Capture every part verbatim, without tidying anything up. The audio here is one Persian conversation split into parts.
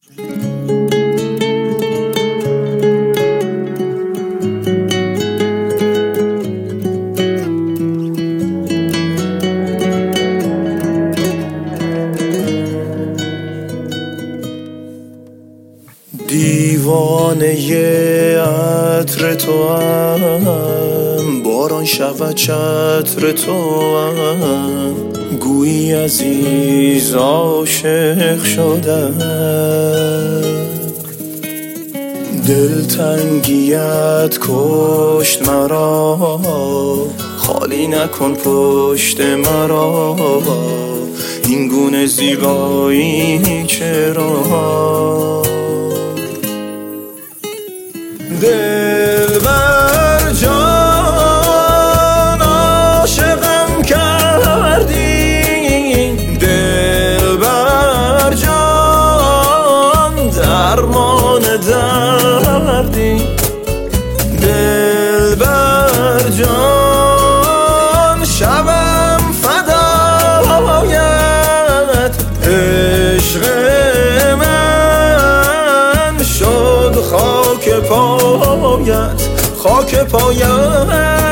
دیوانه عطر تو هم، باران شود چتر تو هم، گویی عزیز عاشق شدم. دلتنگیت کشت مرا، خالی نکن پشت مرا، این گونه زیبایی چرا؟ دلبر جان عاشقم کردی، دلبر جان درمان دردی، دلبر جان شبم فدایت، عشق من شد خاک پایت، خاک پایت.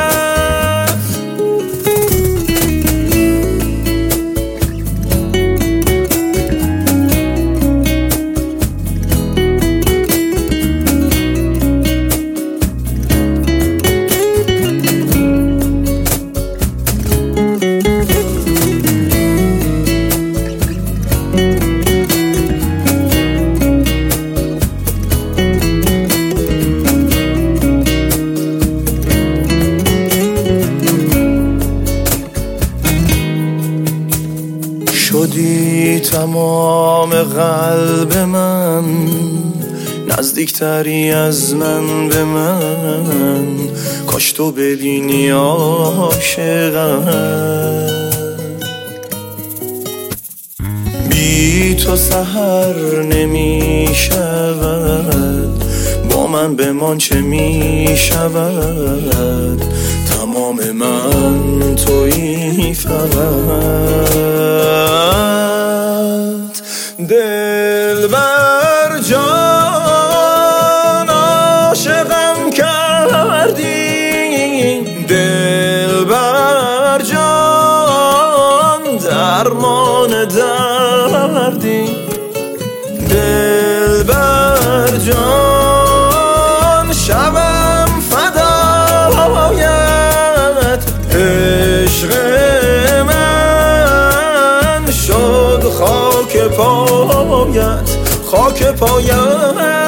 شدی تمام قلب من، نزدیکتری از من به من، کاش تو ببینی عاشقم. بی تو سحر نمی شود، با من بمان چه می شود، تمام من تویی فقط. دلبر جان عاشقم کردی، دلبر جان درمان دردی، دلبر جان شبم فدایت، عشق من شد خاک پایت، خاک پایت.